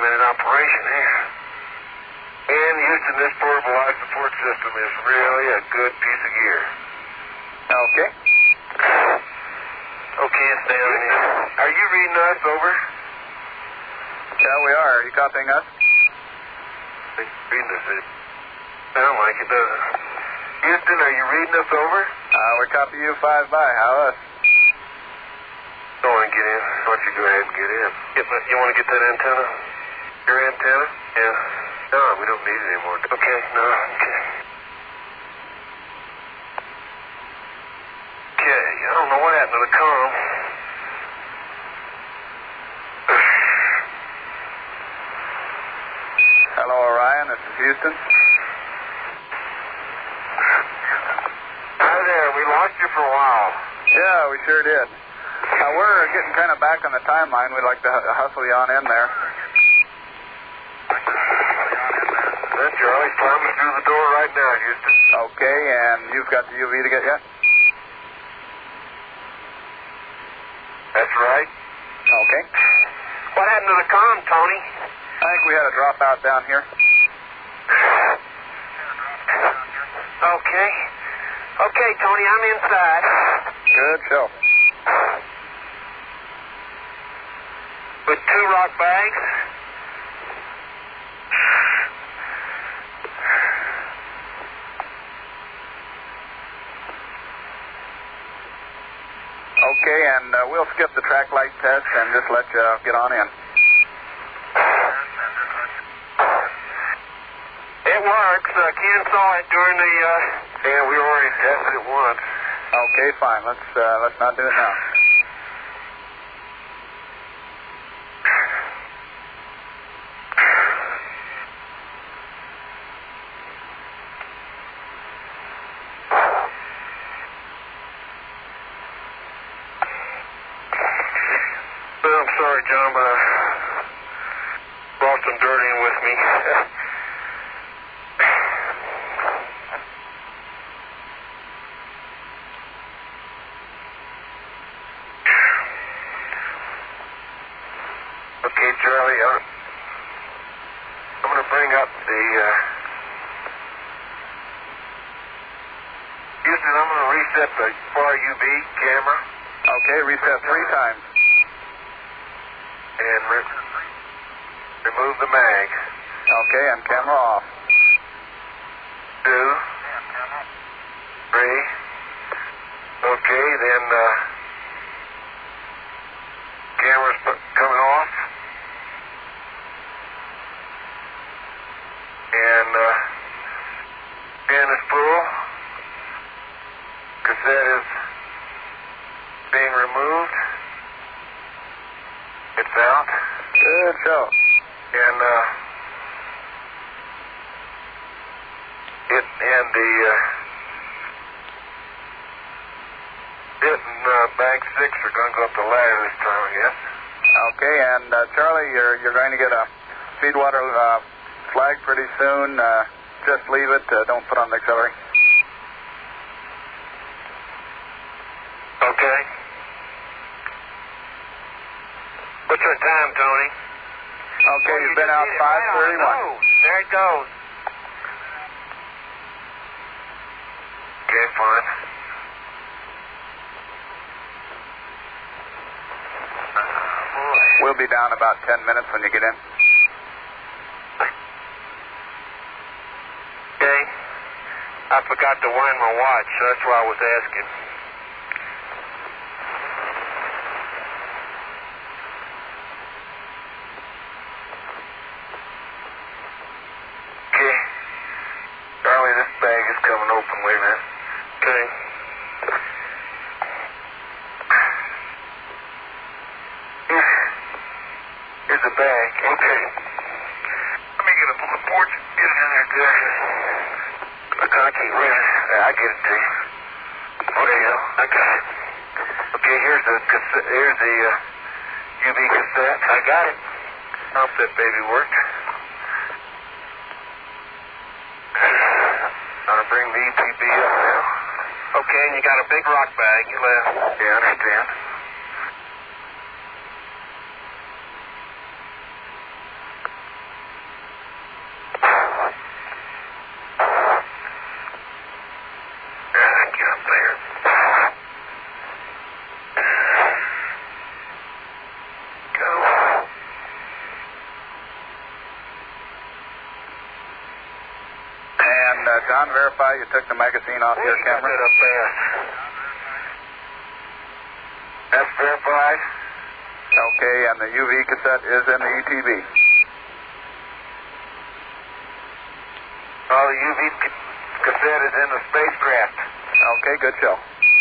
documented operation here. And Houston, this portable life support system is really a good piece of gear. Okay. Okay, it's down here. Are you reading us over? Yeah, we are. Are you copying us? Reading us. It sounds like it doesn't. Houston, are you reading us over? We copy you 5 by. How us? Go on, get in. Why don't you go ahead and get in? You want to get that antenna? Your antenna? Yeah. No, we don't need it anymore. Okay, no, okay. Okay, I don't know what happened to the comm. Hello, Orion. This is Houston. Hi there. We lost you for a while. Yeah, we sure did. We're getting kind of back on the timeline. We'd like to hustle you on in there. Then Charlie, climb us through the door right now, Houston. Okay, and you've got the UV to get yet? That's right. Okay. What happened to the comm, Tony? I think we had a dropout down here. Okay. Okay, Tony, I'm inside. Good show. With 2 rock bags. Okay, and we'll skip the track light test and just let you get on in. It works. Ken saw it during the... Yeah, we already tested it once. Okay, fine. Let's not do it now. Well, I'm sorry, John, but I brought some dirt in with me. Okay, Charlie, I'm going to bring up the... Houston, I'm going to reset the far UV camera. Okay, reset 3 times. And remove the mag. Okay, and camera off. 2, 3. Okay, then camera's coming off. And pen is full. Cassette is being removed. It's out. Good show. And it and bag 6 are going to go up the ladder this time, I guess. Okay, and Charlie, you're going to get a feedwater flag pretty soon. Just leave it. Don't put on the accelerator. Okay. What's our time, Tony? Okay, you've been out 5:31. Oh, there it goes. Okay, fine. We'll be down about 10 minutes when you get in. Okay. I forgot to wind my watch, so that's why I was asking. Okay. Charlie, this bag is coming open. Wait a minute. Okay. Here's the bag. Okay. Let me get up on the porch. Get it in there good. I can't read it. I get it to you. Okay, I got it. Okay, here's the UV cassette. I got it. How's that baby work? I'll bring the EPB up now. Okay, and you got a big rock bag. You left. Yeah, I understand. John, verify you took the magazine off your camera. Up fast. That's verified. Okay, and the UV cassette is in the ETB. Oh, the UV cassette is in the spacecraft. Okay, good show.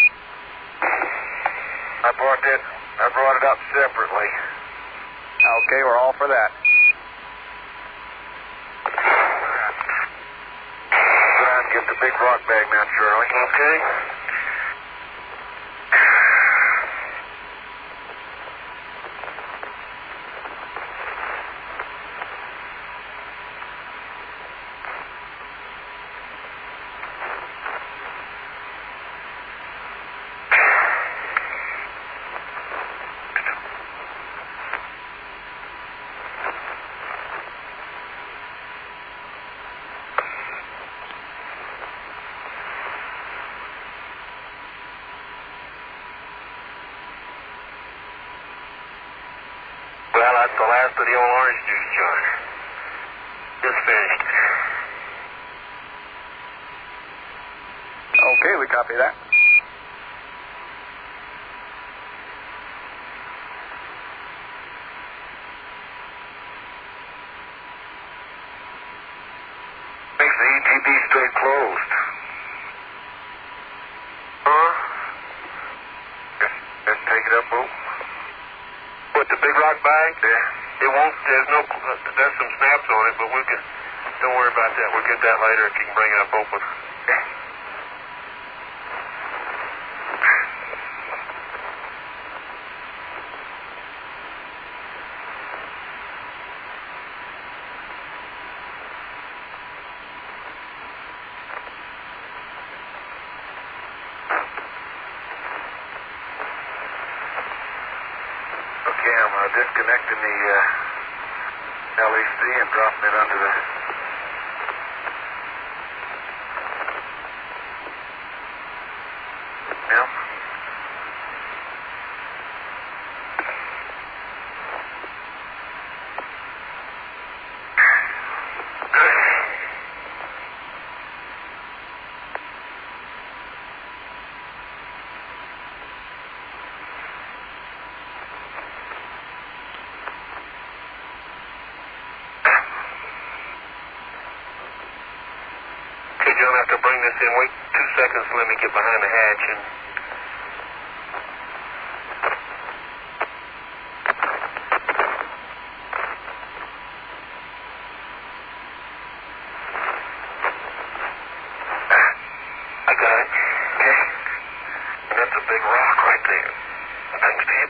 I brought it up separately. Okay, we're all for that. Get the big rock bag now, Charlie. Okay. Well, that's the last of the old orange juice, John. Just finished. Okay, we copy that. Makes the ETB straight closed. Huh? Let's take it up, Bo. What, the big rock bag? Yeah. It won't, there's some snaps on it, but don't worry about that. We'll get that later if you can bring it up open. Okay. Okay, I'm disconnecting the LEC and dropping it under the... Yeah. John, I have to bring this in. Wait 2 seconds. Let me get behind the hatch and... I got it. Okay. That's a big rock right there. Thanks, Dad.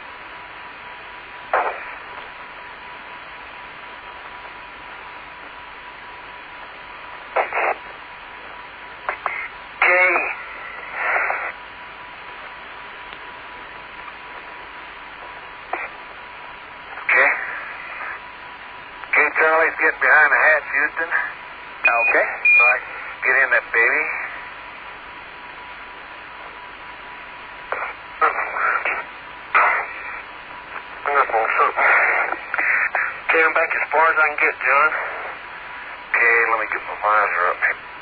Charlie's getting behind the hatch, Houston. Okay. All right, get in that baby. Okay, I'm back as far as I can get, John. Okay, let me get my visor up here.